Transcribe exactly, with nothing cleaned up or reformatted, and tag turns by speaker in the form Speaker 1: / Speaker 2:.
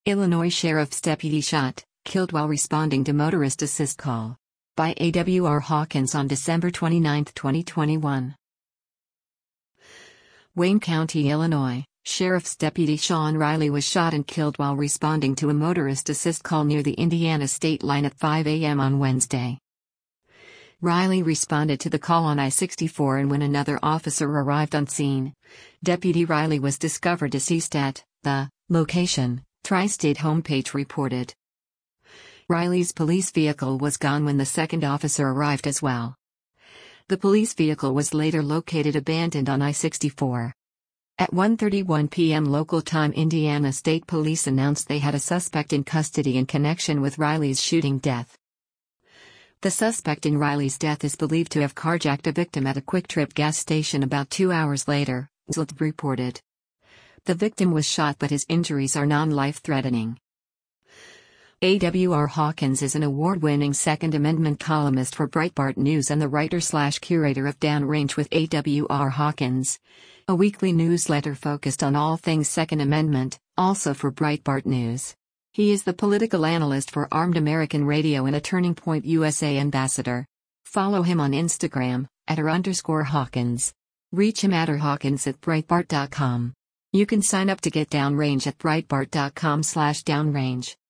Speaker 1: Illinois Sheriff's deputy shot, killed while responding to motorist assist call. By A W R Hawkins on December twenty-ninth, twenty twenty-one. Wayne County, Illinois, Sheriff's deputy Sean Riley was shot and killed while responding to a motorist assist call near the Indiana state line at five a m on Wednesday. Riley responded to the call on I sixty-four, and when another officer arrived on scene, Deputy Riley was discovered deceased at the location, Tri-State homepage reported. Riley's police vehicle was gone when the second officer arrived as well. The police vehicle was later located abandoned on I sixty-four. At one thirty-one p m local time, Indiana State Police announced they had a suspect in custody in connection with Riley's shooting death. The suspect in Riley's death is believed to have carjacked a victim at a Quick Trip gas station about two hours later, Z L T reported. The victim was shot, but his injuries are non-life-threatening. A W R Hawkins is an award-winning Second Amendment columnist for Breitbart News and the writer-slash-curator of Downrange with A W R Hawkins, a weekly newsletter focused on all things Second Amendment, also for Breitbart News. He is the political analyst for Armed American Radio and a Turning Point U S A ambassador. Follow him on Instagram, at r underscore Hawkins. Reach him at r hawkins at breitbart dot com. You can sign up to get Downrange at breitbart dot com slash downrange.